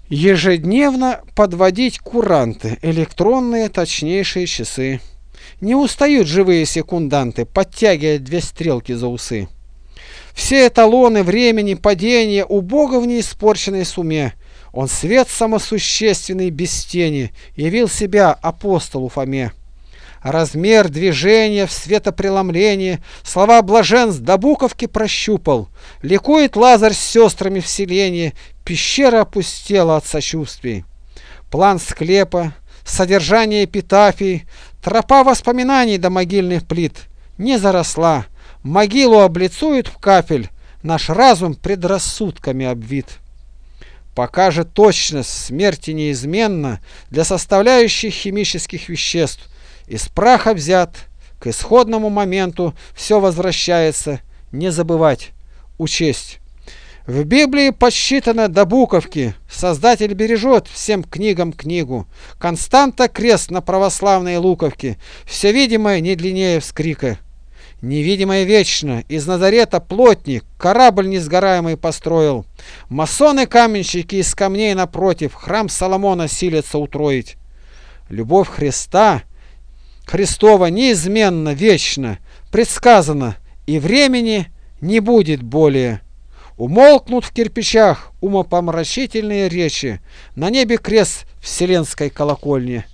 Ежедневно подводить куранты, электронные точнейшие часы. Не устают живые секунданты, подтягивая две стрелки за усы. Все эталоны времени падения у Бога в неиспорченной суме. Он свет самосущественный без тени, явил себя апостолу Фоме. Размер движения в светопреломлении, слова блаженств до буковки прощупал. Ликует Лазарь с сестрами в селении, пещера опустела от сочувствий. План склепа, содержание эпитафий, тропа воспоминаний до могильных плит не заросла. Могилу облицуют в кафель, наш разум предрассудками обвит. Пока же точность смерти неизменна для составляющих химических веществ. Из праха взят, к исходному моменту все возвращается, не забывать, учесть. В Библии подсчитано до буковки, Создатель бережет всем книгам книгу. Константа крест на православной луковке, все видимое не длиннее вскрика. Невидимое вечно, из Назарета плотник, корабль несгораемый построил. Масоны-каменщики из камней напротив, храм Соломона силятся утроить. Любовь Христа Христова неизменно, вечно, предсказано, и времени не будет более. Умолкнут в кирпичах умопомрачительные речи, на небе крест вселенской колокольни.